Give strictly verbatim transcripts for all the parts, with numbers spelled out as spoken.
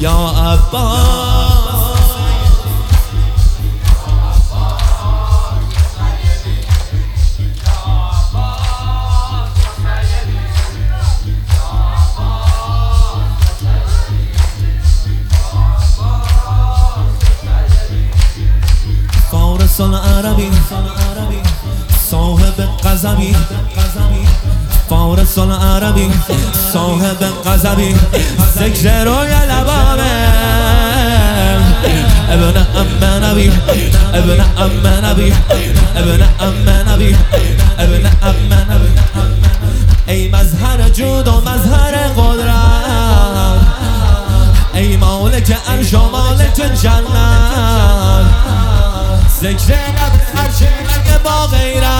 یا عباس فارس العربی صاحب غضبی، فارس العربی صاحب غضبی، ذکر روی لبامه ابن ام نبی، ابن ام نبی، ابن ام نبی، ابن ام نبی. ای مظهر جود و مظهر قدرت، ای مالک عرش و مالک جنت، ذکر لب عرش مگه با غیرت،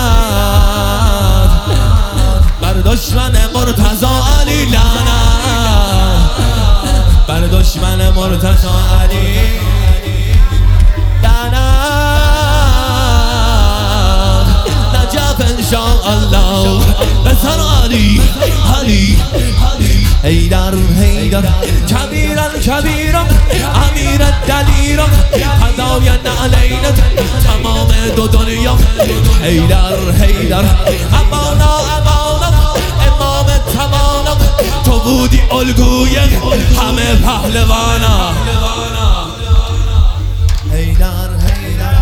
بر دشمن مرتضی علی لعنت، بر دشمن مرتضی علی لعنت. نجف انشاءالله بسر علی علی حیدر حیدر کبیرا کبیرا امیر دلیرا هدای نعلین تمام دو دنیا. حیدر حیدر امانا امانا امام تمانا، تو بودی الگوی همه پهلوانا. حیدر حیدر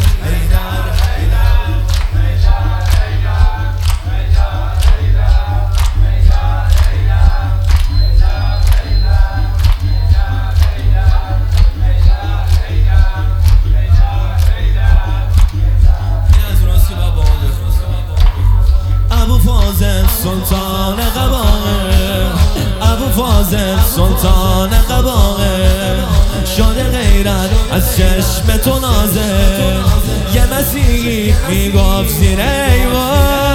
سلطان قباقه، ابو فاضل سلطان قباقه، شده غیرت از چشم تو نازه، یه مسیحی میگفت زیر ایوان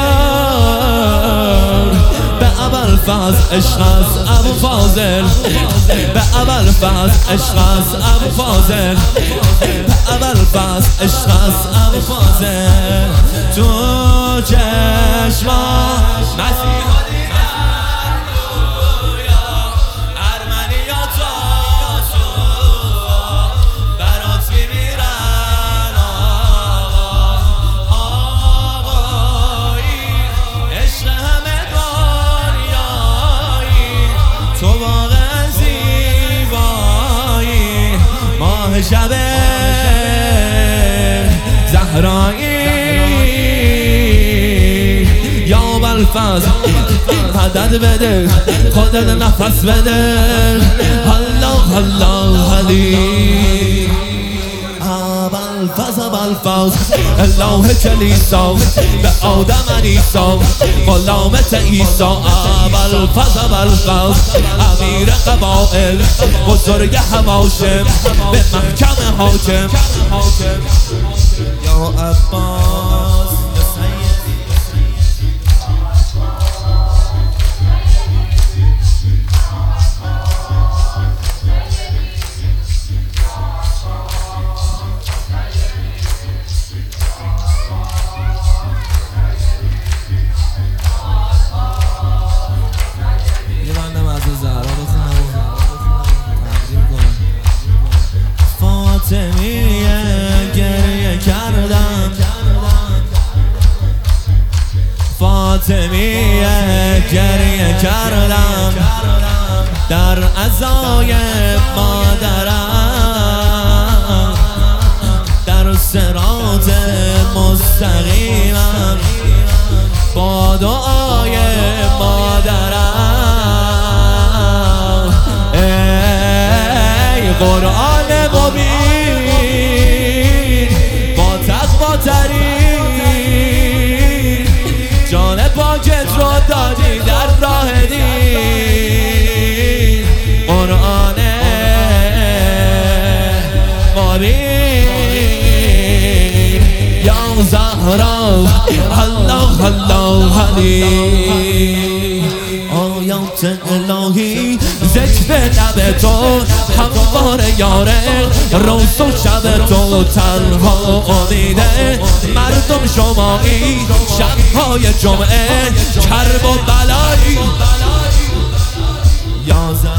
به ابوالفضل عشق است ابو فاضل، به ابوالفضل عشق است ابو فاضل، به ابوالفضل عشق است ابو فاضل. تو چشما مسیحا دیدن رویا، ارمنیا تاسو برات میمیرن آقا، آقایی عشق همه دنیایی، تو واقعا زیبایی، ماه شب زهرایی. یا ابوالفضل مدد بده، خودت نفس بده، الله الله علی. ابوالفضل ابوالفضل الله کلیسا به آدم عیسی غلامت عیسی. ابوالفضل ابوالفضل امیر قبائل بزرگ هواشم به محکم حاکم. یا عباس فاطمیه گریه کردم، فاطمیه گریه کردم در عزای مادرم، در صراط مستقیمم با دعای مادرم. ای قرآن مبین با تقوا ترین، جان پاکت رو دادی در راه دین. قرآن مبین یا زهرا الله الله علی. آیات الهی ذکر لب تو همواره یاره، روز و شب تو تنها امیده، مردم شمایی شبهای جمعه کرب و بلایی. یا